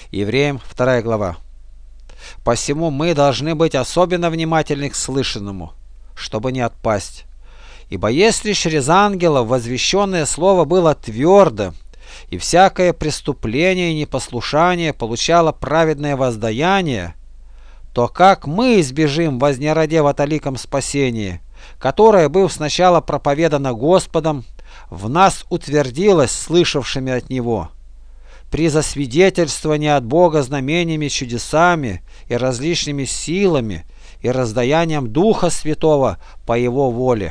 Евреям 2 глава. Посему мы должны быть особенно внимательны к слышанному, чтобы не отпасть. Ибо если через ангелов возвещенное слово было твердо, и всякое преступление и непослушание получало праведное воздаяние, то как мы избежим вознероде в толиком спасении, которое, быв сначала проповедано Господом, в нас утвердилось слышавшими от Него, при засвидетельствовании от Бога знамениями, чудесами и различными силами и раздаянием Духа Святого по Его воле.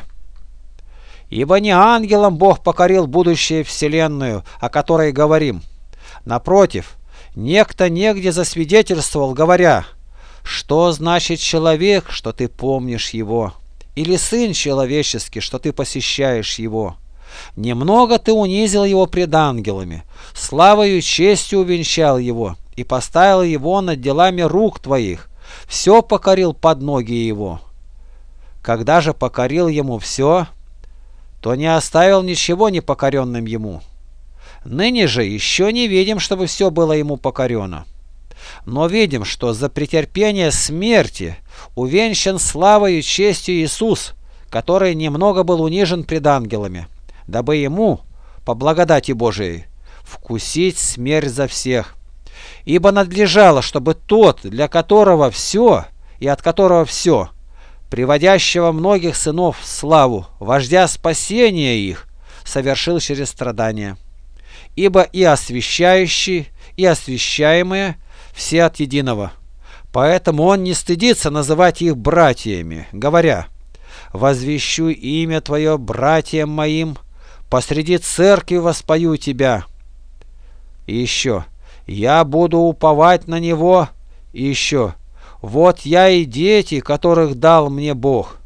Ибо не ангелам Бог покорил будущее вселенную, о которой говорим. Напротив, некто негде засвидетельствовал, говоря: что значит человек, что ты помнишь его, или сын человеческий, что ты посещаешь его? Немного ты унизил его пред ангелами, славою и честью увенчал его и поставил его над делами рук твоих, все покорил под ноги его. Когда же покорил ему все, то не оставил ничего непокоренным ему. Ныне же еще не видим, чтобы все было ему покорено. Но видим, что за претерпение смерти увенчан славою и честью Иисус, который немного был унижен пред ангелами, дабы ему, по благодати Божией, вкусить смерть за всех. Ибо надлежало, чтобы тот, для которого все и от которого все, приводящего многих сынов в славу, вождя спасения их, совершил через страдания. Ибо и освящающий, и освящаемые все от единого. Поэтому он не стыдится называть их братьями, говоря: «Возвещу имя Твое братьям моим, посреди церкви воспою Тебя». И еще: «Я буду уповать на Него». И еще: «Вот я и дети, которых дал мне Бог».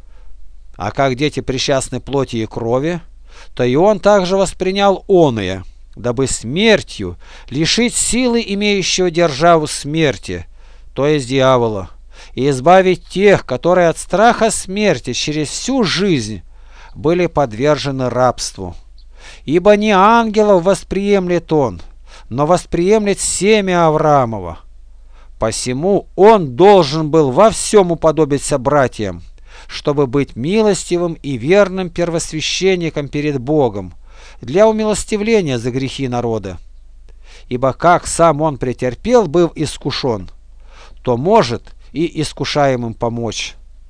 А как дети причастны плоти и крови, то и он также воспринял оные, дабы смертью лишить силы имеющего державу смерти, то есть дьявола, и избавить тех, которые от страха смерти через всю жизнь были подвержены рабству. Ибо не ангелов восприемлет он, но восприемлет семя Авраамова. Посему он должен был во всем уподобиться братьям, чтобы быть милостивым и верным первосвященником перед Богом для умилостивления за грехи народа. Ибо как сам он претерпел, был искушен, то может и искушаемым помочь.